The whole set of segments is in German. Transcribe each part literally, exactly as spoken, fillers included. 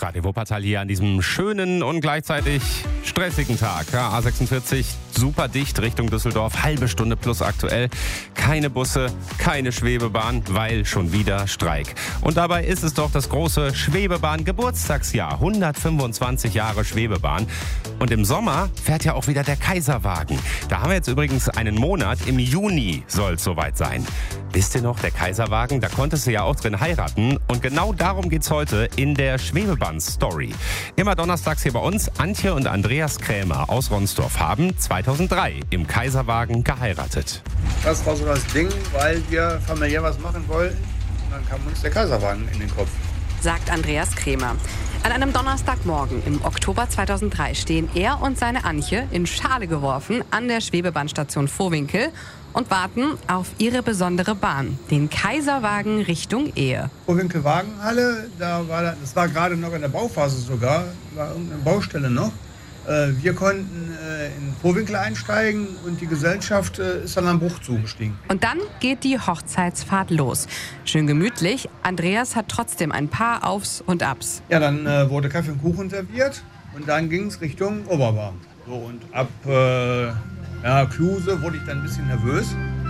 Radio Wuppertal hier an diesem schönen und gleichzeitig stressigen Tag. Ja, A sechsundvierzig, super dicht Richtung Düsseldorf, halbe Stunde plus aktuell. Keine Busse, keine Schwebebahn, weil schon wieder Streik. Und dabei ist es doch das große Schwebebahn-Geburtstagsjahr. hundertfünfundzwanzig Jahre Schwebebahn. Und im Sommer fährt ja auch wieder der Kaiserwagen. Da haben wir jetzt übrigens einen Monat. Im Juni soll es soweit sein. Wisst ihr noch, der Kaiserwagen, da konntest du ja auch drin heiraten. Und genau darum geht's heute in der Schwebebahn-Story. Immer donnerstags hier bei uns. Antje und Andreas Krämer aus Ronsdorf haben zweitausenddrei im Kaiserwagen geheiratet. Das war so das Ding, weil wir familiär was machen wollten. Und dann kam uns der Kaiserwagen in den Kopf. Sagt Andreas Krämer. An einem Donnerstagmorgen im Oktober zweitausenddrei stehen er und seine Antje in Schale geworfen an der Schwebebahnstation Vohwinkel und warten auf ihre besondere Bahn, den Kaiserwagen Richtung Ehe. Vohwinkel Wagenhalle, da war das, das war gerade noch in der Bauphase sogar, war irgendeine Baustelle noch. Wir konnten in Vohwinkel einsteigen und die Gesellschaft ist dann am Bruch zugestiegen. Und dann geht die Hochzeitsfahrt los. Schön gemütlich. Andreas hat trotzdem ein paar Aufs und Abs. Ja, dann äh, wurde Kaffee und Kuchen serviert und dann ging es Richtung Oberbarm. So, und ab äh, ja, Kluse wurde ich dann ein bisschen nervös.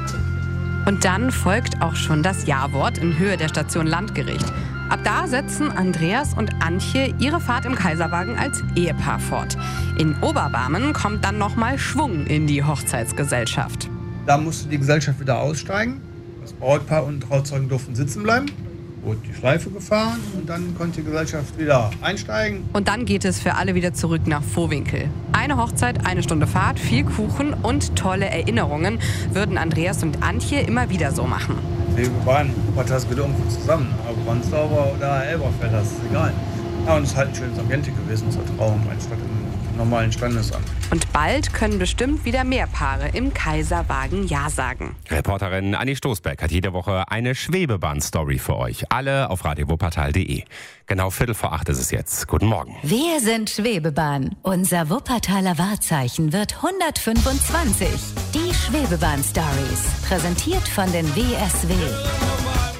Und dann folgt auch schon das Ja-Wort in Höhe der Station Landgericht. Ab da setzen Andreas und Antje ihre Fahrt im Kaiserwagen als Ehepaar fort. In Oberbarmen kommt dann nochmal Schwung in die Hochzeitsgesellschaft. Da musste die Gesellschaft wieder aussteigen. Das Brautpaar und Trauzeugen durften sitzen bleiben. Wurde die Schleife gefahren und dann konnte die Gesellschaft wieder einsteigen. Und dann geht es für alle wieder zurück nach Vohwinkel. Eine Hochzeit, eine Stunde Fahrt, viel Kuchen und tolle Erinnerungen würden Andreas und Antje immer wieder so machen. Wir waren Wuppertals gehört irgendwo zusammen, aber Ronsdorfer oder Elberfeld, das ist egal. Ja, und es ist halt ein schönes Ambiente gewesen zur Trauung, anstatt im normalen Standesamt. Und bald können bestimmt wieder mehr Paare im Kaiserwagen Ja sagen. Reporterin Anni Stoßberg hat jede Woche eine Schwebebahn-Story für euch. Alle auf radio wuppertal punkt de. Genau Viertel vor acht ist es jetzt. Guten Morgen. Wir sind Schwebebahn. Unser Wuppertaler Wahrzeichen wird hundertfünfundzwanzig. Die Schwebebahn-Stories. Präsentiert von den W S W.